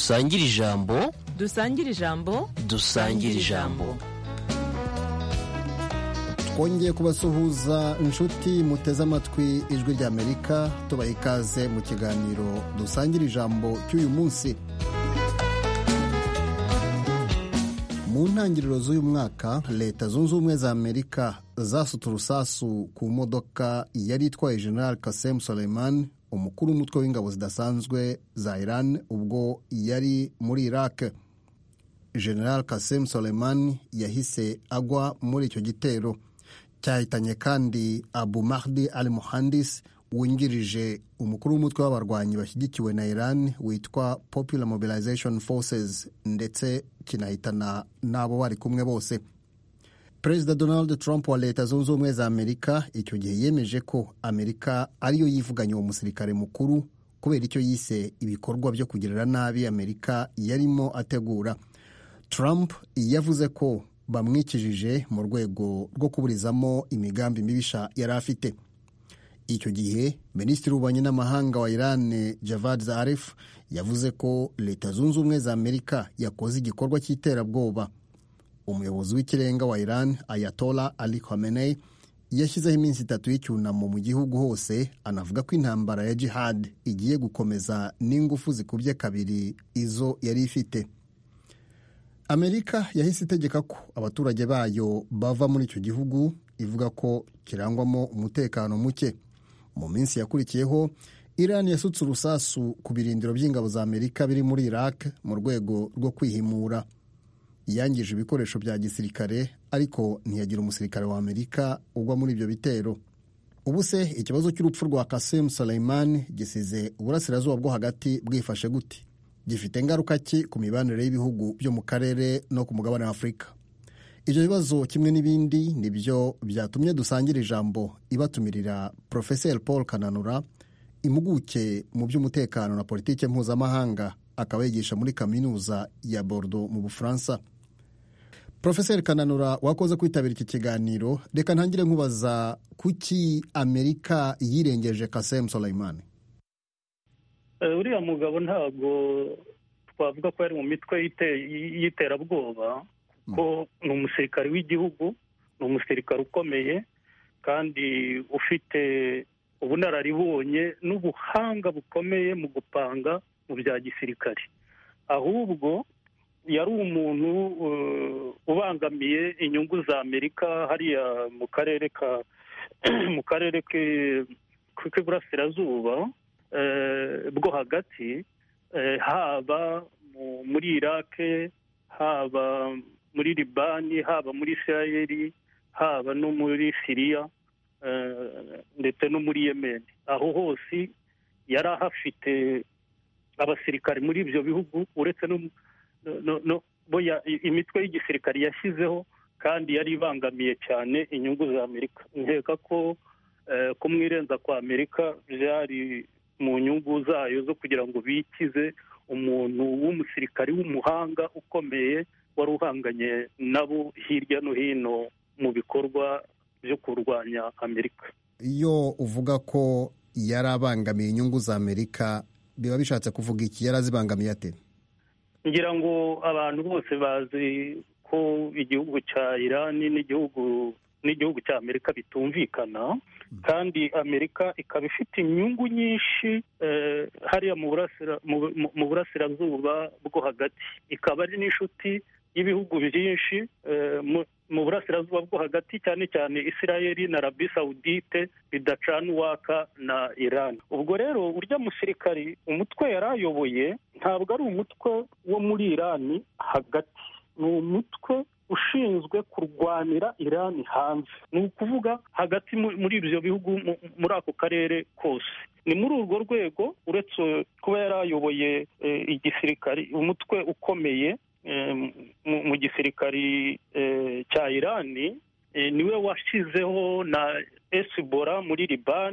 dusangire ijambo dusangire ijambo dusangire ijambo. twongeye kubasuhuza inshuti muteze amatwi ijwi ry'Amerika, tubaha ikaze mu kiganiro dusangira ijambo cy'uyu munsi. Mu ntangiriro z'uyu mwaka, leta zunze ubumwe za Amerika zasutse urusasu ku modoka yari itwaye General Qasem Soleimani, umukuru w'umutwe w'ingabo zidasanzwe za Iran ubwo yari muri Iraq. General Qasem Soleimani yahise agwa muri icyo gitero. Cyahitanye kandi Abu Mahdi al-Muhandis, wungirije umukuru w'umutwe w'abarwanyi bashyigikiwe na Iran witwa Popular Mobilization Forces, ndetse kinahitana n'abo bari kumwe bose. Perezida Donald Trump wa leta zunze ubumwe za Amerika icyo gihe yemeje ko Amerika ariyo yivuganye uwo musirikare mukuru kubera icyo yise ibikorwa byo kugirira nabi Amerika yarimo ategura. Trump yavuze ko bamwikijije mu rwego rwo kuburizamo imigambi mibisha yari afite. Icyo gihe Minisitiri w'Ububanyi n'Amahanga wa Iran Javad Zarif yavuze ko leta zunze ubumwe za Amerika yakoze igikorwa cy'iterabwoba. Umuyobozi w'ikirenga wa Iran Ayatollah Ali Khamenei yashyizeho iminsi 3 y'icyunamo mu gihugu hose, anavuga ko intambara ya jihad igiye gukomeza n'ingufu zikubye kabiri izo yari ifite. Amerika yahise itegeka ko abaturage bayo bava muri icyo gihugu, ivuga ko kirangwamo umutekano muke. Mu minsi yakurikiyeho, Iran yasutse urusasu ku birindiro by'ingabo za Amerika biri muri Iraq mu rwego rwo kwihimura. Yangije ibikoresho bya gisirikare, ariko ntiyagira umusirikare wa Amerika ugwa muri ibyo bitero. Ubu se ikibazo cy'urupfu rwa Qasem Soleimani gisize uburasirazuba bwo hagati bwifashe gute? Gifite ingaruka ki ku mibanire y'ibihugu byo mu karere no ku mugabane wa Afurika? Ibyo bibazo kimwe n'ibindi nibyo byatumye dusangira ijambo ibatumirira Professor Paul Kananura, impuguke mu by'umutekano na politike mpuzamahanga, akaba yigisha muri kaminuza ya Bordeaux mu Bufaransa. Professor Kananura, wakoze kwitabira iki kiganiro. Reka ntangire nkubaza, kuki Amerika yirengeje Qasem Soleimani? Uriya mugabo ntabwo twavuga ko yari mu mitwe y'iterabwoba, ko ni umusirikare w'igihugu, ni umusirikare ukomeye kandi ufite ubunararibonye n'ubuhanga bukomeye mu gupanga mu bya gisirikare. Ahubwo yari umuntu ubangamiye inyungu za Amerika hariya mu karere k'iburasirazuba bwo hagati, haba muri Iraq, haba muri Libani, haba muri Israel, haba no muri Syria, ndetse no muri Yemen. Aho hose yari ahafite abasirikare muri ibyo bihugu, uretse imitwe y'igisirikare yashyizeho, kandi yari ibangamiye cyane inyungu za Amerika. Nkeka ko kumwirenza kwa Amerika byari mu nyungu zayo zo kugira ngo bikize umuntu w'umusirikare w'umuhanga ukomeye wari uhanganye nabo hirya no hino mu bikorwa byo kurwanya Amerika. Iyo uvuga ko yari abangamiye inyungu za Amerika, biba bishatse kuvuga iki? Yari azibangamiye ate? Ngira ngo abantu bose bazi ko igihugu cya Iran n'igihugu cya Amerika bitumvikana, kandi Amerika ikaba ifite inyungu nyinshi hariya mu burasirazuba bwo hagati. Ikaba ari n'inshuti y'ibihugu byinshi mu burasirazuba bwo hagati, cyane cyane Israel na Arabie Saoudite bidacana uwaka na Iran. Ubwo rero urya musirikari, umutwe yari ayoboye ntabwo ari umutwe wo muri Iran hagati, ni umutwe ushinzwe kurwanira Iran hanze. Ni ukuvuga hagati muri ibyo bihugu, muri ako karere kose. Ni muri urwo rwego, uretse kuba yari ayoboye igisirikari, umutwe ukomeye mu gisirikari cya Iran, niwe washyizeho na Hezbollah muri Libani,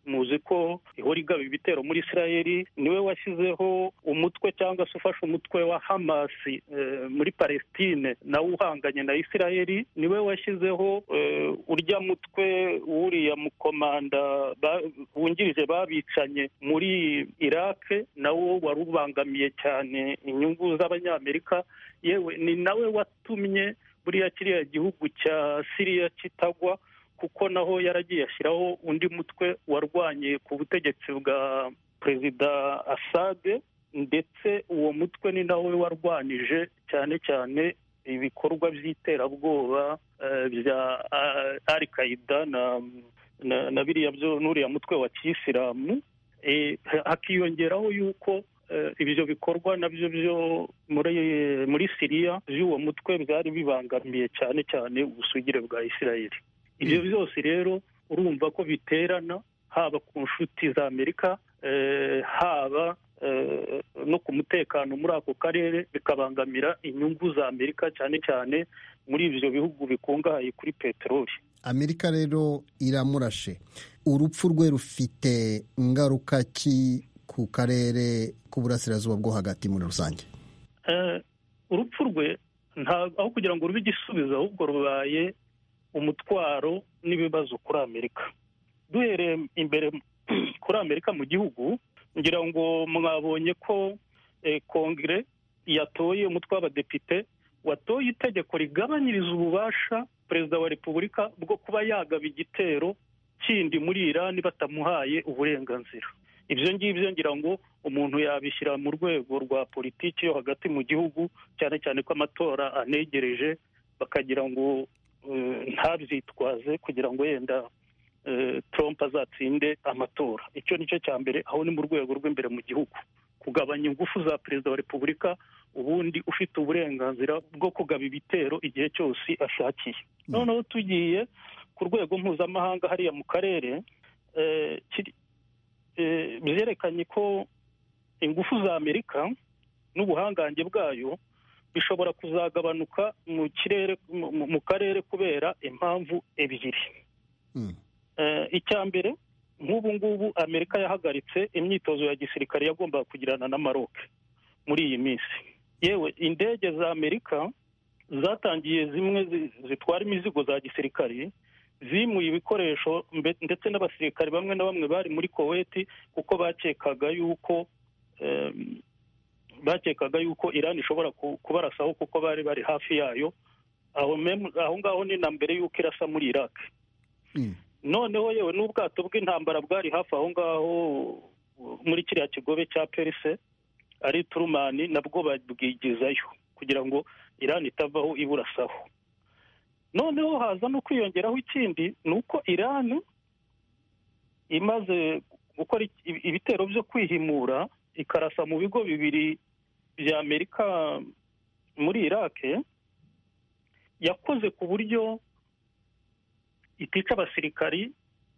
muzi ko ihora igaba ibitero muri Israel, niwe washyizeho umutwe cyangwa se ufashe umutwe wa Hamas muri Palestine nawe uhanganye na Israel, niwe washyizeho urya mutwe wuriya mukomanda wungirije babicanye muri Iraq, nawo wari ubangamiye cyane inyungu z'abanyamerika. Yewe ni nawe watumye buriya kiriya gihugu cya Syria kitagwa, kuko naho yaragiye ashyiraho undi mutwe warwanye ku butegetsi bwa Perezida Assad, ndetse uwo mutwe ni nawe warwanije cyane cyane ibikorwa by'iterabwoba bya Al-Qaeda na biriya n'uriya mutwe wa Kiyisilamu. Hakiyongeraho yuko ibyo bikorwa nabyo byo muri Syria by'uwo mutwe byari bibangamiye cyane cyane ubusugire bwa Israel. Ibyo byose rero urumva ko biterana, haba ku nshuti za Amerika, haba no ku mutekano muri ako karere, bikabangamira inyungu za Amerika cyane cyane muri ibyo bihugu bikungahaye kuri peteroli. Amerika rero iramurashe. Urupfu rwe rufite ingaruka ki ku karere k'uburasirazuba bwo hagati muri rusange? Urupfu rwe aho kugira ngo rube igisubizo, ahubwo rubaye umutwaro n'ibibazo kuri Amerika. Duhereye imbere kuri Amerika mu gihugu, ngira ngo mwabonye ko Kongere yatoye, umutwe w'abadepite watoye itegeko rigabanyiriza ububasha Perezida wa Repubulika bwo kuba yagaba igitero kindi muri Iran batamuhaye uburenganzira. Ibyo ngibyo ngira ngo umuntu yabishyira mu rwego rwa politiki yo hagati mu gihugu, cyane cyane ko amatora anegereje, bakagira ngo ntabyitwaze kugira ngo yenda Trump azatsinde amatora. Icyo nicyo cya mbere, aho ni mu rwego rw'imbere mu gihugu, kugabanya ingufu za Perezida wa Repubulika, ubundi ufite uburenganzira bwo kugaba ibitero igihe cyose ashakiye. Noneho tugiye ku rwego mpuzamahanga hariya mu karere, byerekanye ko ingufu za Amerika n'ubuhangange bwayo bishobora kuzagabanuka mu karere kubera impamvu ebyiri. Icya mbere, nk'ubu ngubu Amerika yahagaritse imyitozo ya gisirikare yagombaga kugirana na Maroc muri iyi minsi. Yewe indege za Amerika zatangiye zimwe zitwara imizigo za gisirikare, zimuye ibikoresho ndetse n'abasirikare bamwe na bamwe bari muri Kuwait, kuko bakekaga yuko Iran ishobora kubarasaho, kuko bari hafi yayo. Aho ngaho ni na mbere y'uko irasa muri Iraq. Noneho yewe n'ubwato bw'intambara bwari hafi aho ngaho muri kiriya kigobe cya Perse ari Truman, nabwo babwigizayo kugira ngo Iran itavaho iburasaho. Noneho haza no kwiyongeraho ikindi, ni uko Iran imaze gukora ibitero byo kwihimura, ikarasa mu bigo bibiri bya Amerika muri Iraq, yakoze ku buryo itica abasirikari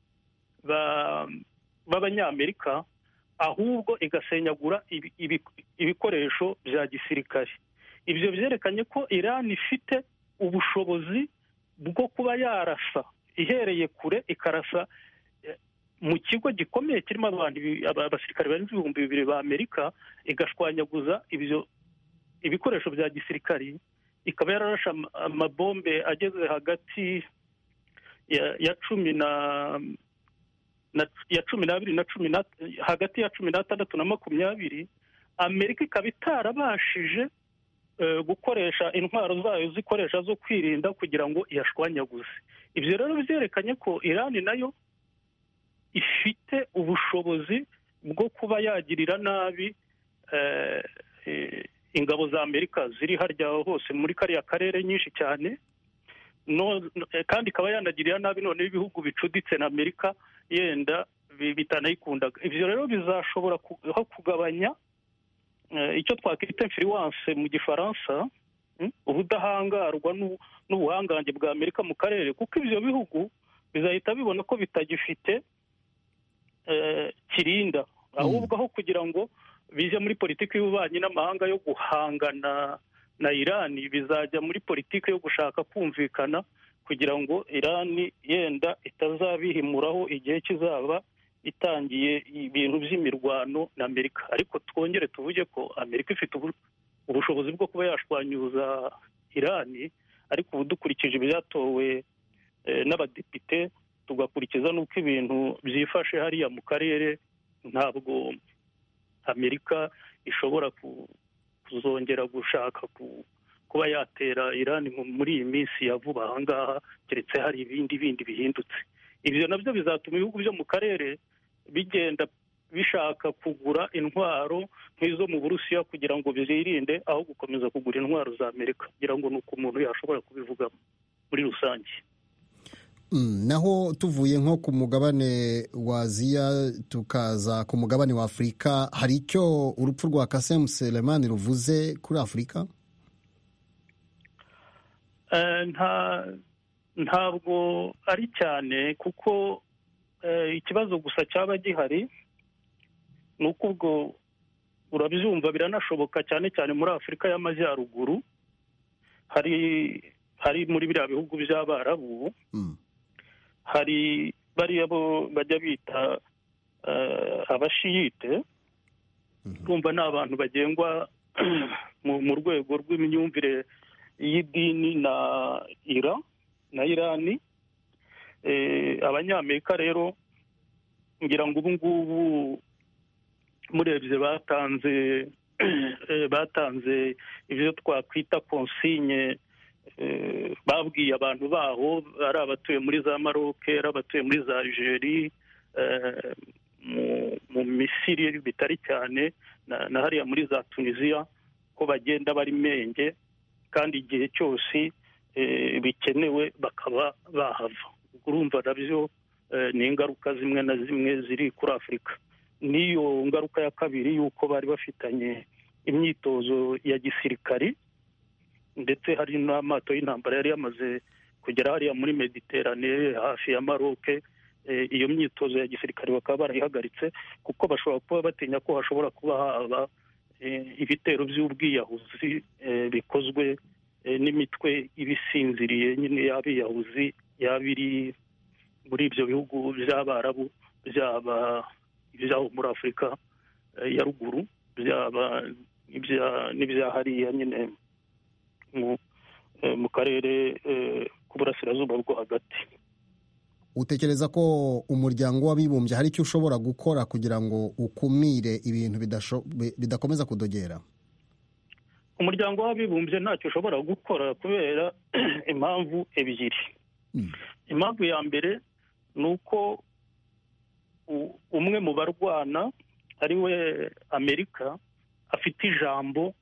b'abanyamerika, ahubwo igasenyagura ibikoresho bya gisirikare. Ibyo byerekanye ko Iran ifite ubushobozi bwo kuba yarasa ihereye kure, ikarasa mu kigo gikomeye kirimo abasirikare barenze 2,000 ba Amerika, igashwanyaguza ibikoresho bya gisirikari, ikaba yararasha amabombe ageze hagati ya 12 na 10, hagati ya 16 na 20. Amerika ikaba itarabashije gukoresha intwaro zayo zikoresha zo kwirinda kugira ngo iyashwanyaguze. Ibyo rero byerekanye ko Iran nayo ifite ubushobozi bwo kuba yagirira nabi ingabo za Amerika ziri harya hose muri kariya karere nyinshi cyane, kandi ikaba yanagirira nabi none ibihugu bicuditse na Amerika yenda bitanayikundaga. Ibyo rero bizashobora kugabanya icyo twakwita influence mu gifaransa, ubudahangarwa n'ubuhangange bwa Amerika mu karere, kuko ibyo bihugu bizahita bibona ko bitagifite kirinda, ahubwo aho kugira ngo bije muri politiki y'ububanyi n'amahanga yo guhangana na Iran, bizajya muri politiki yo gushaka kumvikana kugira ngo Iran yenda itazabihimuraho igihe kizaba itangiye ibintu by'imirwano na Amerika. Ariko twongere tuvuge ko Amerika ifite ubushobozi bwo kuba yashwanyuza Irani, ariko ubu dukurikije ibyatowe n'abadepite tugakurikiza n'uko ibintu byifashe hariya mu karere, ntabwo Amerika ishobora kuzongera gushaka kuba yatera Irani muri iyi minsi ya vuba aha ngaha, keretse hari ibindi bihindutse. Ibyo nabyo bizatuma ibihugu byo mu karere bigenda bishaka kugura intwaro nk'izo mu Burusiya kugira ngo bizirinde, aho gukomeza kugura intwaro za Amerika, kugira ngo ni uko umuntu yashobora kubivuga muri rusange. Naho tuvuye nko ku mugabane wa Aziya tukaza ku mugabane wa Afurika, hari icyo urupfu rwa Qasem Soleimani ruvuze kuri Afurika? Ntabwo ari cyane, kuko ikibazo gusa cyaba gihari ni uko ubwo urabyumva biranashoboka cyane cyane muri Afurika y'Amajyaruguru, hari muri biriya bihugu by'Abarabu, hari bariya bo bajya bita abashiyite. Urumva ni abantu bagengwa mu rwego rw'imyumvire y'idini na Irani. Abanyamerika rero ngira ngo ubu ngubu murebye batanze ibyo twakwita konsinye, babwiye abantu baho, ari abatuye muri za Maroc, ari abatuye muri za Algeria, mu Misiri bitari cyane, na hariya muri za Tunisia, ko bagenda bari menge kandi igihe cyose bikenewe bakaba bahava. Urumva nabyo ni ingaruka zimwe na zimwe ziri kuri Afurika. Niyo ngaruka ya kabiri y'uko bari bafitanye imyitozo ya gisirikari, ndetse hari n'amato y'intambara yari yamaze kugera hariya muri Mediterane hafi ya Maroc. Iyo myitozo ya gisirikari bakaba barayihagaritse kuko bashobora kuba batinya ko hashobora kuba haba ibitero by'ubwiyahuzi bikozwe n'imitwe ibisinziriye nyine y'abiyahuzi yaba iri muri ibyo bihugu by'Abarabu, byaba ibyaho muri Afurika ya ruguru, byaba n'ibya hariya nyine mu karere k'uburasirazuba bwo hagati. Utekereza ko umuryango w'abibumbye hari icyo ushobora gukora kugira ngo ukumire ibintu bidakomeza kudogera? Umuryango w'abibumbye ntacyo ushobora gukora kubera impamvu ebyiri. Impamvu ya mbere ni uko umwe mu barwana ari we Amerika afite ijambo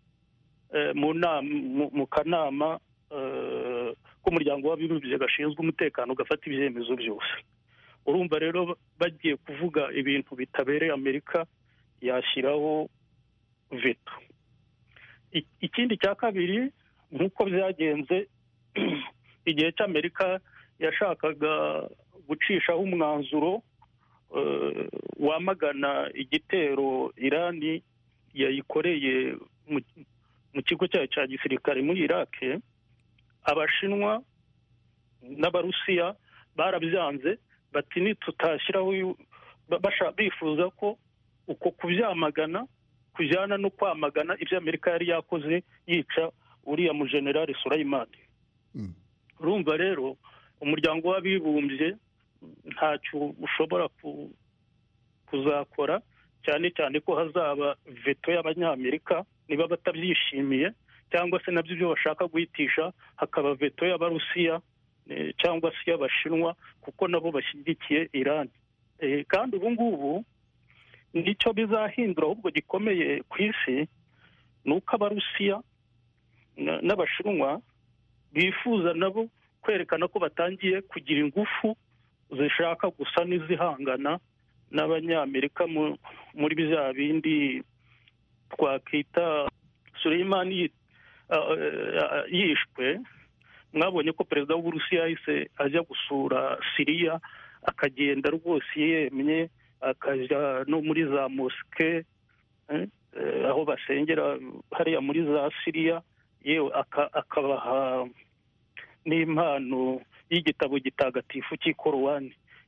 mu kanama k'umuryango w'abibumbye gashinzwe umutekano gafata ibyemezo byose. Urumva rero bagiye kuvuga ibintu bitabereye Amerika, yashyiraho veto. Ikindi cya kabiri, nk'uko byagenze igihe cy'Amerika yashakaga gucishaho umwanzuro wamagana igitero Irani yayikoreye mu kigo cyayo cya gisirikare muri Iraq, Abashinwa n'Abarusiya barabyanze, bati nitutashyiraho, bifuza ko uko kubyamagana kujyana no kwamagana ibyo Amerika yari yakoze yica uriya mu General Soleimani. Urumva rero umuryango w'abibumbye ntacyo ushobora kuzakora, cyane cyane ko hazaba veto y'Abanyamerika niba batabyishimiye, cyangwa se nabyo ibyo bashaka guhitisha hakaba veto y'Abarusiya cyangwa se y'Abashinwa, kuko nabo bashyigikiye Irani. Kandi ubu ngubu nicyo bizahindura ahubwo gikomeye ku isi, ni uko Abarusiya n'Abashinwa bifuza nabo kwerekana ko batangiye kugira ingufu zishaka gusa n'izihangana n'Abanyamerika muri bya bindi twakwita Soleimani yishwe. Mwabonye ko perezida w'Uburusiya yahise ajya gusura Siriya, akagenda rwose yemye, akajya no muri za mosike aho basengera hariya muri za Siriya, yewe akabaha n'impano y'igitabo gitagatifu cy'ikorowani.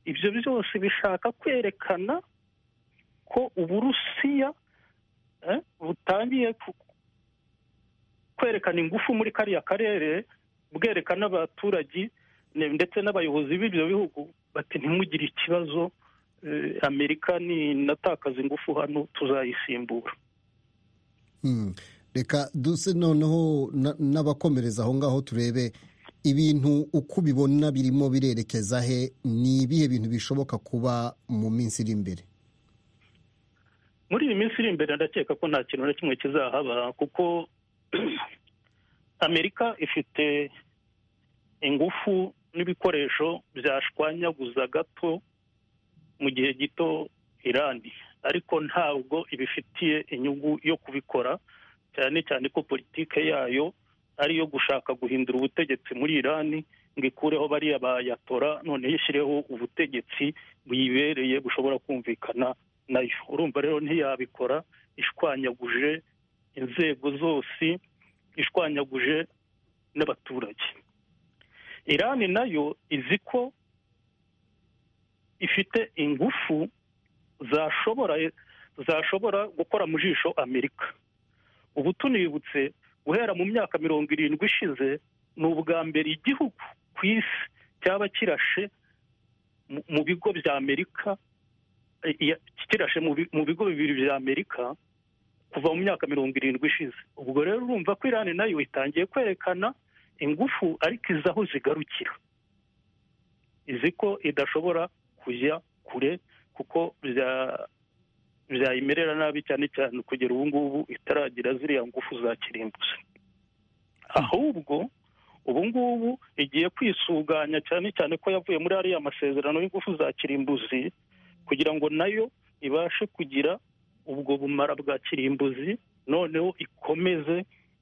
ibyo byose bishaka kwerekana ko Uburusiya butangiye kwerekana ingufu muri kariya karere, bwerekana abaturage ndetse n'abayobozi b'ibyo bihugu bati ntimugire ikibazo, Amerika ninatakaza ingufu hano tuzayisimbura. Reka duse noneho n'abakomereza aho ngaho turebe ibintu uko ubibona birimo birerekeza he, ni ibihe bintu bishoboka kuba mu minsi iri imbere? Muri iyi minsi iri imbere ndakeka ko nta kintu na kimwe kizahaba, kuko Amerika ifite ingufu n'ibikoresho byashwanyaguza gato mu gihe gito Irani, ariko ntabwo ibifitiye inyungu yo kubikora, cyane cyane ko politike yayo ari iyo gushaka guhindura ubutegetsi muri Irani ngo ikureho bariya bayatora, none yishyireho ubutegetsi buyibereye bushobora kumvikana nayo. Urumva rero ntiyabikora ishwanyaguje inzego zose, ishwanyaguje n'abaturage. Irani nayo izi ko ifite ingufu zashobora gukora mu jisho Amerika. Ubu tunibutse guhera mu myaka 70 ishize, ni ubwa mbere igihugu ku isi cyaba kirashe mu bigo bya Amerika, kirashe mu bigo bibiri bya Amerika kuva mu myaka 70 ishize. Ubwo rero urumva ko Irani nayo itangiye kwerekana ingufu, ariko izaho zigarukira, izi ko idashobora kujya kure kuko byayimerera nabi, cyane cyane kugera ubu ngubu itaragira ziriya ngufu za kirimbuzi. Ahubwo ubu ngubu igiye kwisuganya, cyane cyane ko yavuye muri ariya masezerano y'ingufu za kirimbuzi, kugira ngo nayo ibashe kugira ubwo bumara bwa kirimbuzi, noneho ikomeze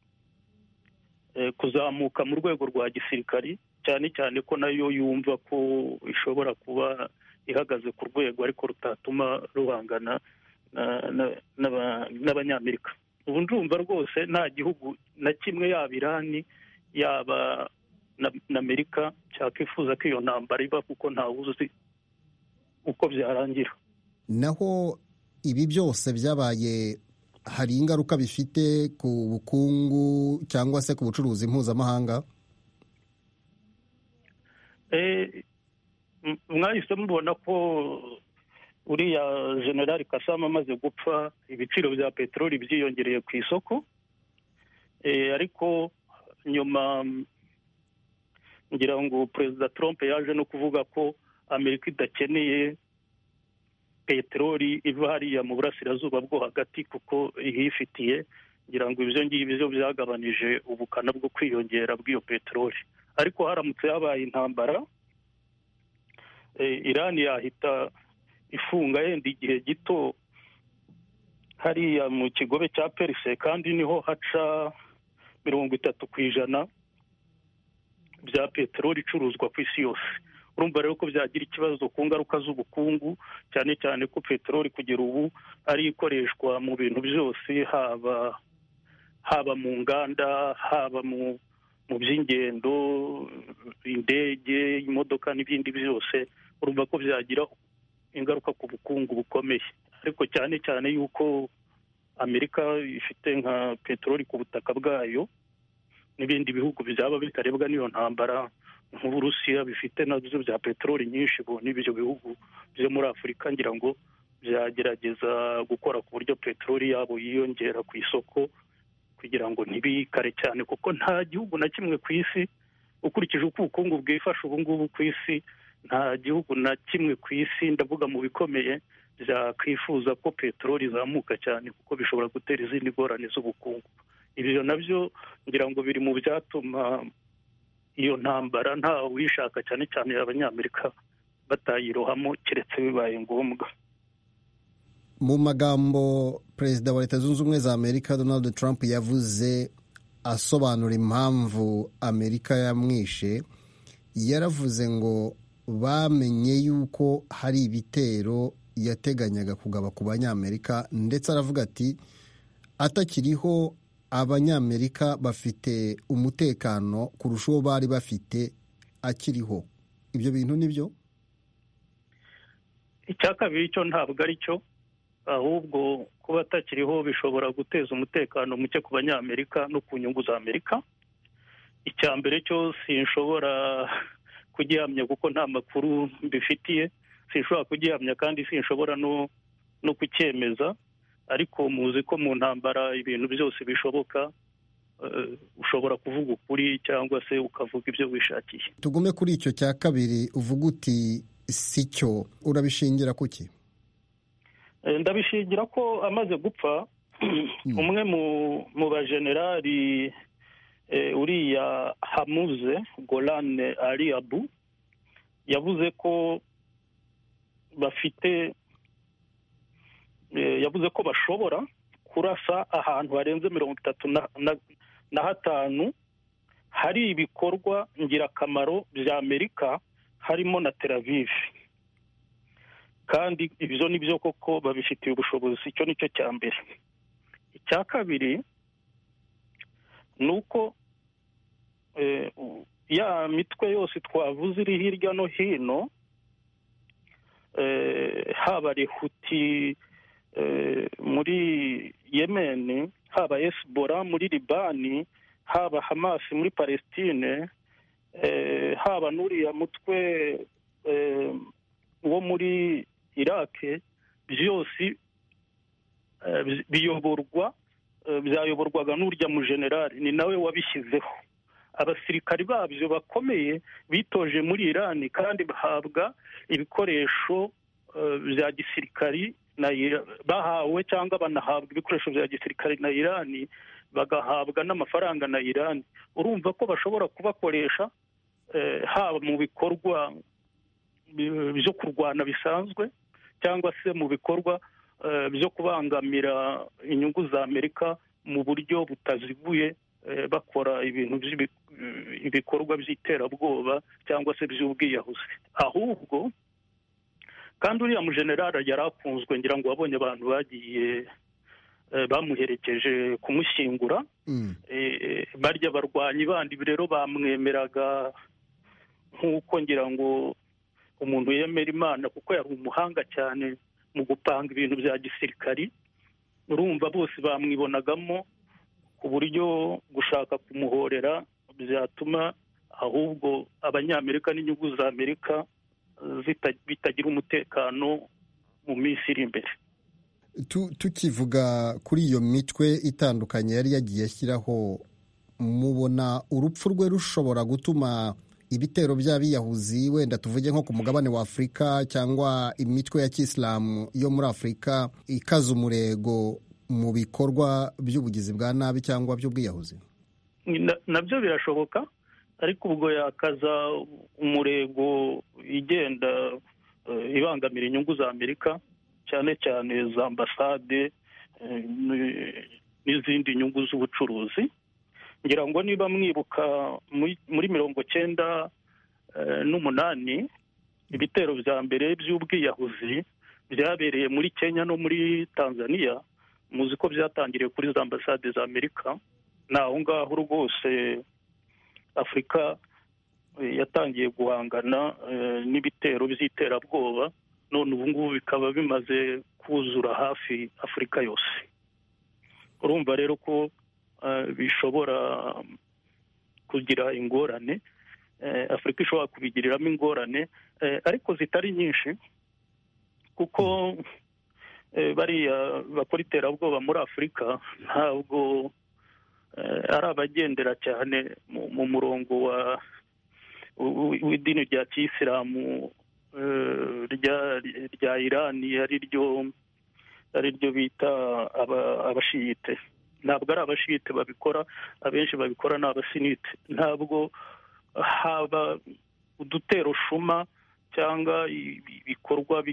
kuzamuka mu rwego rwa gisirikari, cyane cyane ko nayo yumva ko ishobora kuba ihagaze ku rwego ariko rutatuma ruhangana n'abanyamerika. Ubu ndumva rwose nta gihugu na kimwe, yaba Irani yaba na Amerika, cyakwifuza ko iyo ntambara iba, kuko ntawe uzi uko byarangira. Naho ibi byose byabaye, hari ingaruka bifite ku bukungu cyangwa se ku bucuruzi mpuzamahanga? Mwahise mubona ko uriya General Kasama amaze gupfa, ibiciro bya peteroli byiyongereye ku isoko, ariko nyuma ngira ngo Perezida Trump yaje no kuvuga ko Amerika idakeneye peteroli iva hariya mu burasirazuba bwo hagati kuko ihifitiye. Ngira ngo ibyo ngibyo byagabanije ubukana bwo kwiyongera bw'iyo peteroli. Ariko haramutse habaye intambara, Irani yahita ifunga yenda igihe gito hariya mu kigobe cya Perse, kandi niho haca 30% bya peteroli icuruzwa ku isi yose. Urumva rero ko byagira ikibazo ku ngaruka z'ubukungu, cyane cyane ko peteroli kugera ubu ari ikoreshwa mu bintu byose, haba mu nganda, haba mu by'ingendo, indege, imodoka n'ibindi byose. Urumva ko byagira ingaruka ku bukungu bukomeye, ariko cyane cyane yuko Amerika ifite nka peteroli ku butaka bwayo, n'ibindi bihugu byaba bitarebwa n'iyo ntambara nk'Uburusiya bifite nabyo bya peteroli nyinshi. N'ibyo bihugu byo muri Afurika ngira ngo byagerageza gukora ku buryo peteroli yabo yiyongera ku isoko, kugira ngo ntibikare cyane, kuko nta gihugu na kimwe ku isi, ukurikije uko ubukungu bwifashe ubu ngubu ku isi, nta gihugu na kimwe ku isi, ndavuga mu bikomeye, byakwifuza ko peteroli izamuka cyane, kuko bishobora gutera izindi ngorane z'ubukungu. Ibyo nabyo ngira ngo biri mu byatuma iyo ntambara nta wishaka, cyane cyane abanyamerika, batayirohamo keretse bibaye ngombwa. Mu magambo Perezida wa Leta Zunze Ubumwe za Amerika Donald Trump yavuze asobanura impamvu Amerika yamwishe, yaravuze ngo bamenye yuko hari ibitero yateganyaga kugaba ku banyamerika, ndetse aravuga ati atakiriho abanyamerika bafite umutekano kurusha uwo bari bafite akiriho. Ibyo bintu nibyo? icya kabiri cyo ntabwo ari cyo, ahubwo kuba atakiriho bishobora guteza umutekano muke ku banyamerika no ku nyungu za Amerika. Icya mbere cyo sinshobora kugihamya kuko nta makuru mbifitiye, sinshobora kugihamya kandi sinshobora no kucyemeza, ariko muzi ko mu ntambara ibintu byose bishoboka. Ushobora kuvuga ukuri cyangwa se ukavuga ibyo wishakiye. Tugume kuri icyo cya kabiri uvuga uti si cyo, urabishingira kuki? Ndabishingira ko amaze gupfa umwe mu bajenerali uriya Hamuze Golan Ali Abu yavuze ko bashobora kurasa ahantu harenze 35 hari ibikorwa ngirakamaro bya Amerika harimo na Tel Aviv, kandi ibyo ni byo koko babifitiye ubushobozi. Icyo nicyo cya mbere. Icya kabiri ni uko ya mitwe yose twavuze iri hirya no hino, haba Huti muri Yemen, haba Hezbollah muri Libani, haba Hamas muri Palestine, haba n'uriya mutwe wo muri Iraq, byose byayoborwaga n'urya mu generali, ni nawe wabishyizeho. Abasirikari babyo bakomeye bitoje muri Iran kandi bahabwa ibikoresho bya gisirikari bahawe cyangwa banahabwa ibikoresho bya gisirikari na Iran, bagahabwa n'amafaranga na Iran. Urumva ko bashobora kubakoresha haba mu bikorwa byo kurwana bisanzwe cyangwa se mu bikorwa byo kubangamira inyungu za Amerika mu buryo butaziguye, bakora ibikorwa by'iterabwoba cyangwa se by'ubwiyahuzi. Ahubwo kandi uriya mujenerali yari akunzwe, ngira ngo wabonye abantu bagiye bamuherekeje kumushyingura. Barya barwanyi bandi rero bamwemeraga nk'uko ngira ngo umuntu yemera Imana, kuko yari umuhanga cyane mu gupanga ibintu bya gisirikari. Urumva bose bamwibonagamo ku buryo gushaka kumuhorera byatuma ahubwo abanyamerika n'inyungu za Amerika bitagira umutekano mu minsi iri imbere. Tukivuga kuri iyo mitwe itandukanye yari yagiye ashyiraho, mubona urupfu rwe rushobora gutuma ibitero by'abiyahuzi, wenda tuvuge nko ku mugabane wa Afurika cyangwa imitwe ya Kisilamu yo muri Afurika, ikaza umurego mu bikorwa by'ubugizi bwa nabi cyangwa by'ubwiyahuzi? Nabyo birashoboka, ariko ubwo yakaza umurego igenda ibangamira inyungu za Amerika, cyane cyane za ambasade n'izindi nyungu z'ubucuruzi. Ngira ngo niba mwibuka muri 1998 ibitero bya mbere by'ubwiyahuzi byabereye muri Kenya no muri Tanzania, muzi ko byatangiriye kuri za ambasade za Amerika. Naho ngaho rwose Afurika yatangiye guhangana n'ibitero by'iterabwoba, none ubu ngubu bikaba bimaze kuzura hafi Afurika yose. Urumva rero ko bishobora kugira ingorane, Afurika ishobora kubigiriramo ingorane, ariko zitari nyinshi, kuko bariya bakora iterabwoba muri Afurika ntabwo ari abagendera cyane mu murongo w'idini rya Kiyisilamu rya Iran, ari ryo bita abashiyite. Ntabwo ari abashiyite babikora, abenshi babikora ni abasinite. Ntabwo haba udutero shuma cyangwa ibikorwa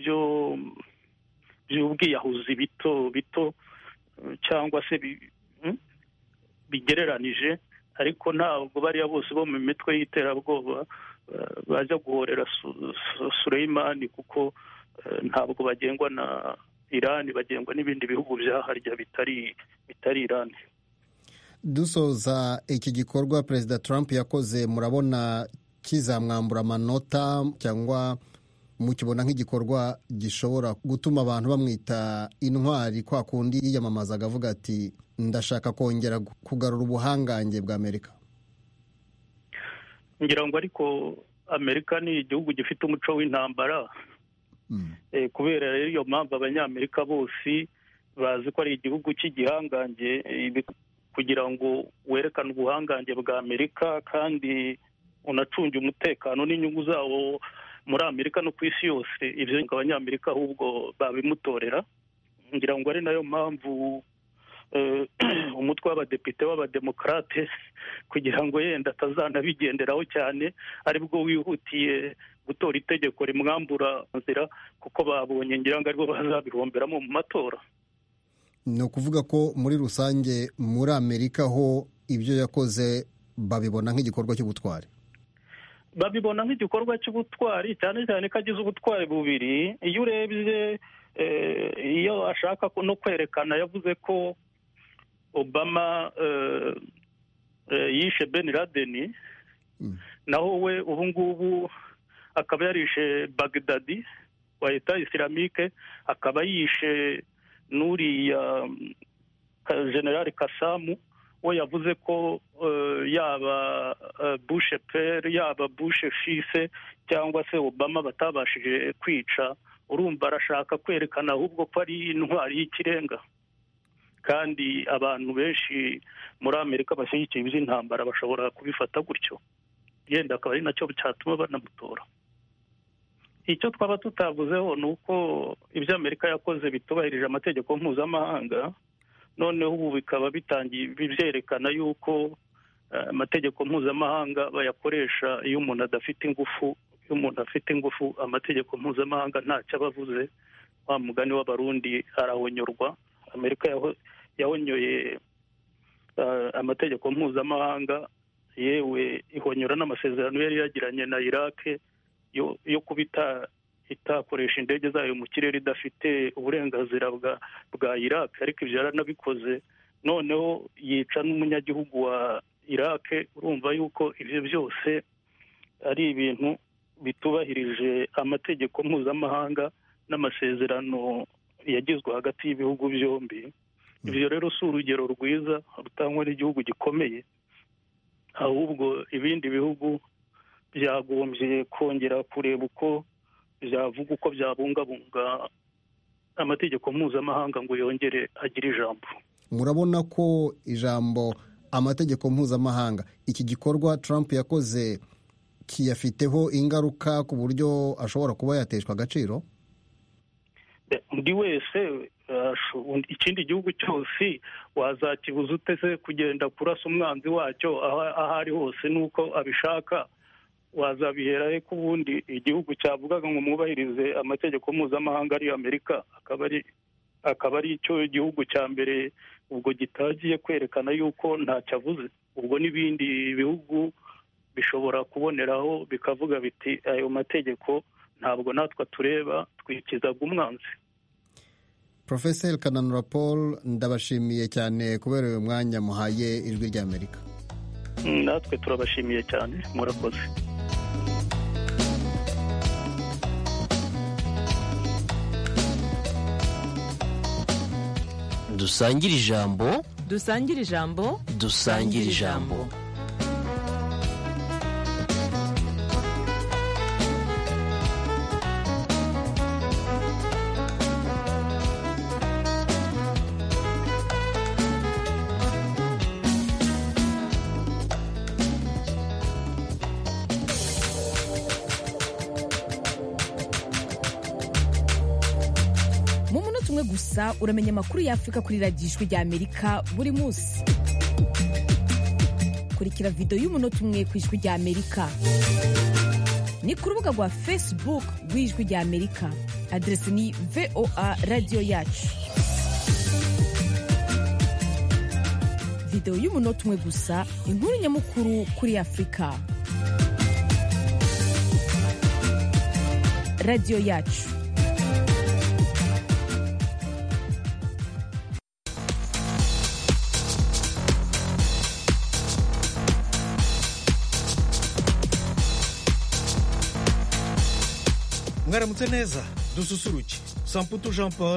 by'ubwiyahuzi bito bito cyangwa se bigereranije, ariko ntabwo bariya bose bo mu mitwe y'iterabwoba bajya guhorera Suleimani, kuko ntabwo bagengwa na Iran, bagengwa n'ibindi bihugu byaharya bitari Iran. Dusoza iki gikorwa Perezida Trump yakoze, murabona kizamwambura amanota cyangwa mukibona nk'igikorwa gishobora gutuma abantu bamwita intwari, kwa kundi yiyamamazaga avuga ati ndashaka kongera kugarura ubuhangange bwa Amerika? ngira ngo ariko Amerika ni igihugu gifite umuco w'intambara. Kubera rero iyo mpamvu abanyamerika bose bazi ko ari igihugu cy'igihangange, kugira ngo werekane ubuhangange bwa Amerika kandi unacunge umutekano n'inyungu zawo muri Amerika no ku isi yose. Ibyo abanyamerika ahubwo babimutorera. Ngira ngo ari nayo mpamvu umutwe w'abadepite w'abademokarate, kugira ngo yenda atazanabigenderaho cyane, aribwo wihutiye gutora itegeko rimwambura nzira, kuko babonye ngira ngo aribwo bazabihomberamo mu matora. Ni ukuvuga ko muri rusange muri Amerika ho ibyo yakoze babibona nk'igikorwa cy'ubutwari? Babibona nk'igikorwa cy'ubutwari, cyane cyane ko agize ubutwari bubiri. Iyo urebye iyo ashaka no kwerekana, yavuze ko Obama yishe Ben Laden, naho we ubu ngubu akaba yarishe Baghdadi wa Eta Islamique, akaba yishe n'uriya General Kassamu. We yavuze ko yaba Bush père yaba Bush fils cyangwa se Obama batabashije kwica. Urumva arashaka kwerekana ahubwo ko ari intwari y'ikirenga, kandi abantu benshi muri Amerika bashyigikiye iby'intambara bashobora kubifata gutyo, yenda akaba ari nacyo cyatuma banamutora. Icyo twaba tutavuzeho ni uko ibyo Amerika yakoze bitubahirije amategeko mpuzamahanga. Noneho ubu bikaba bitangiye byerekana yuko amategeko mpuzamahanga bayakoresha iyo umuntu adafite ingufu. Iyo umuntu afite ingufu, amategeko mpuzamahanga ntacyo aba avuze. Wa mugani w'abarundi arahonyorwa. Amerika yahonyoye amategeko mpuzamahanga, yewe ihonyora n'amasezerano yari yagiranye na Iraq yo kuba itakoresha indege zayo mu kirere idafite uburenganzira bwa Iraq, ariko ibyo yaranabikoze. Noneho yica n'umunyagihugu wa Iraq. Urumva yuko ibyo byose ari ibintu bitubahirije amategeko mpuzamahanga n'amasezerano yagizwe hagati y'ibihugu byombi. Ibyo rero si urugero rwiza rutangwa n'igihugu gikomeye, ahubwo ibindi bihugu byagombye kongera kureba uko byavuga, uko byabungabunga amategeko mpuzamahanga ngo yongere agire ijambo. Murabona ko ijambo amategeko mpuzamahanga, iki gikorwa Trump yakoze kiyafiteho ingaruka ku buryo ashobora kuba yateshwa agaciro? Undi wese, ikindi gihugu cyose wazakibuza utese kugenda kurasa umwanzi wacyo aho ari hose nuko abishaka? Wazabihera he ko ubundi igihugu cyavugaga ngo mwubahirize amategeko mpuzamahanga ari Amerika akaba ari cyo gihugu cya mbere ubwo gitagiye kwerekana yuko ntacyo avuze? Ubwo n'ibindi bihugu bishobora kuboneraho bikavuga biti ayo mategeko ntabwo natwe tureba, twikizaga umwanzi. Professor Kananura Paul, ndabashimiye cyane kubera uyu mwanya muhaye Ijwi ry'Amerika. Natwe turabashimiye cyane, murakoze. dusangire ijambo, dusangire ijambo, dusangire ijambo. gusa uramenya amakuru y'Afrika kuri radiyo Ijwi ry'Amerika buri munsi. Kurikira video y'umunota umwe ku Ijwi ry'Amerika ni ku rubuga rwa Facebook rw'Ijwi ry'Amerika. Adresi ni VOA Radio Yacu. Video y'umunota umwe gusa, inkuru nyamukuru kuri Afurika. Radio Yacu. mwaramutse neza dususuruke samputu Jean Paul